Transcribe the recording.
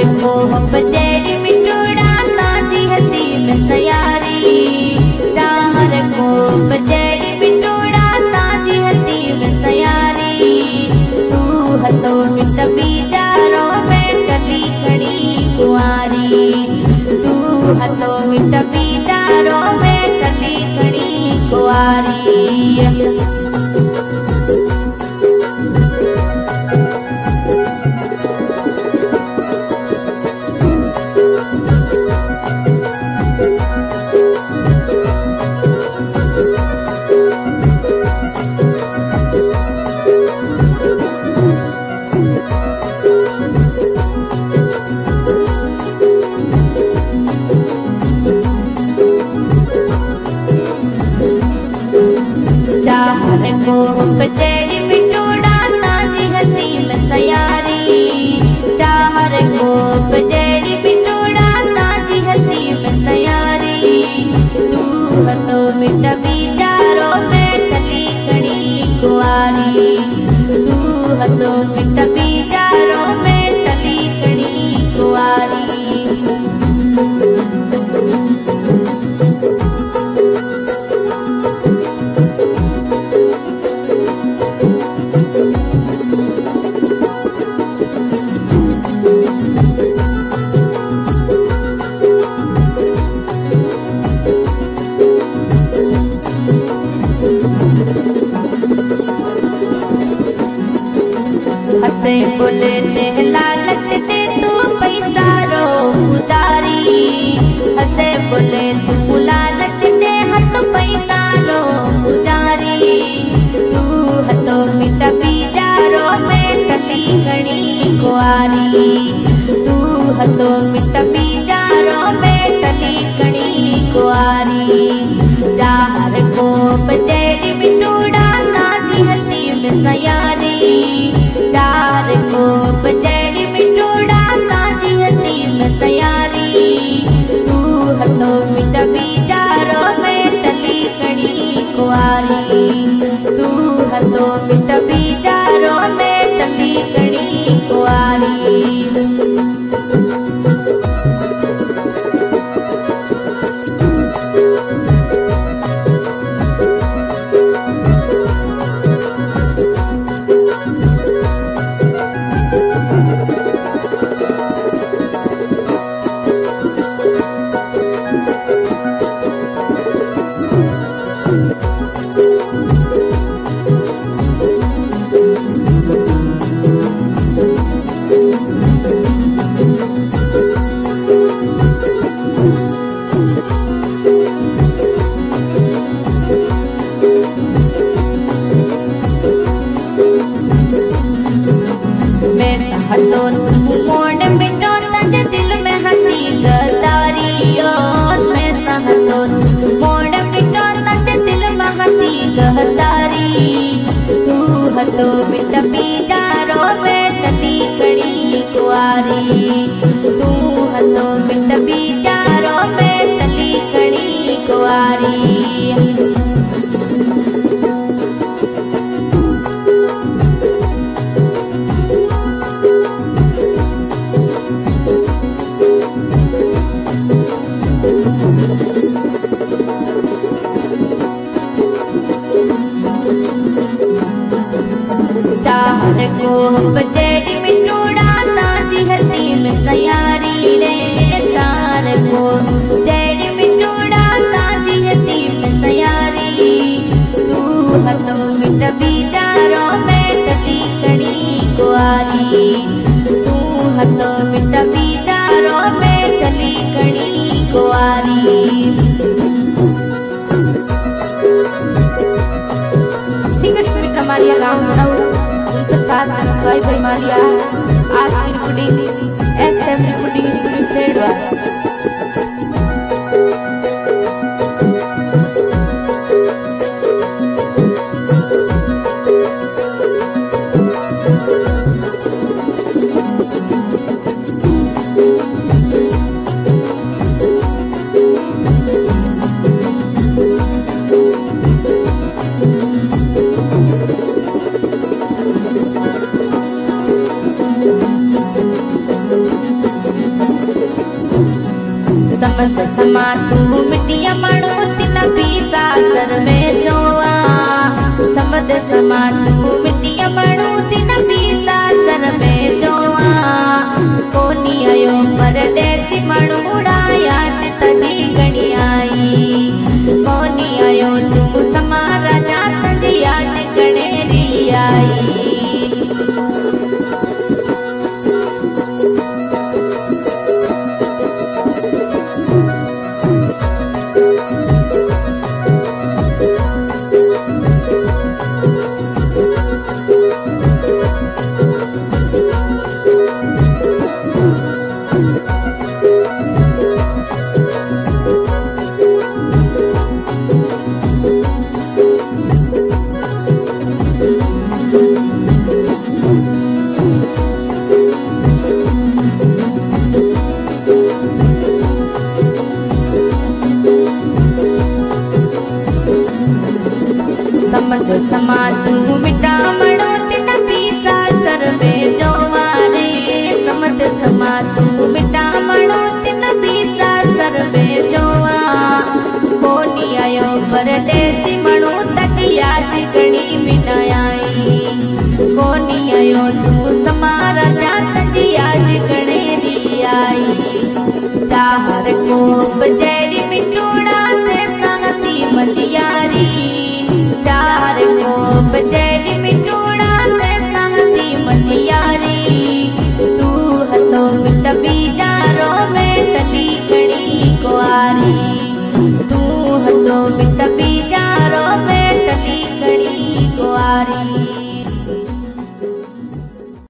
को बजेड़ी मिटूड़ा ताजी हती में सयारी। चाहर को बजेड़ी मिटूड़ा ताजी हती में सयारी। तू हतो मिट बीजारो में टली खड़ी कुआरी। तू हतो मिट बीजारो में टली खड़ी कुआरी। चाहर को बजेड़ी मिटूड़ा ताजी हती में सयारी। चाहर को बजेड़ी मिटूड़ा ताजी हती में सयारी। तू हतो मिट बीजारो में टली खड़ी कुआरी। तू हतो मिट बीजारो में टली खड़ी कुआरी। हंसे बोले ते लालच दे तू पैसा रो उधारी। हंसे बोले तू लालच दे हत पैसा रो उधारी। तू हतो मिट बीजारो में टली खड़ी कुआरी। तू हतो मिट बीजारो में टली खड़ी कुआरी। चाहर को बजेड़ी मिटूड़ा ताजी हती में सयारी। चाहर को बजेड़ी मिटूड़ा ताजी हती में सयारी। तू हतो मिट बीजारो में टली खड़ी कुआरी। तू हतो मिट बीजारो में टली खड़ी कुआरी। हतो मोड़ मिटो तज दिल में हती गदारी। मैं सहतो मोड़ मिटो तज दिल में हती गदारी। तू हतो मिट बीजारो में टली खड़ी कुआरी। तू हतो मिट बीजारो में टली खड़ी कुआरी। चाहर को बजेड़ी मिटूड़ा ताजी हती में सयारी रे। चाहर को बजेड़ी मिटूड़ा ताजी हती में सयारी। तू हतो मिट बीजारो में टली खड़ी कुआरी। तू हतो मिट बीजारो में टली खड़ी कुआरी। सिंगर सुमित्रा मालिया गाँव उनके साथ भाई भाई मालिया आज की रिकॉर्डिंग SM रिकॉर्डिंग सेडवा। समद समा तू मिटिया मणो तिन भी सासर में जोआ समद समा तू मिटिया मणो तिन भी सासर में जोआ कोनी आयो परदेसी मणुड़ा याद तजी गणी आई कोनी आयो तू समा राजा तजी याद गणेरी आई समद समा तू मिटा मणो तिन भी सासर में जोवा रे समद समा तू मिटा मणो तिन भी सासर में जोवा कोनी आयो परदेसी मणो तक याद गणी मिटाई कोनी आयो तू समा राजा तक याद गणेरी आई चाहर को बजेड़ी मिटूड़ा से संगती मदियारी चार को बजेड़ी मिटूड़ा से संगती मदियारी तू हतो मिट बीजारो में टली गणी कुआरी तू हतो मिट बीजारो में टली गणी कुआरी।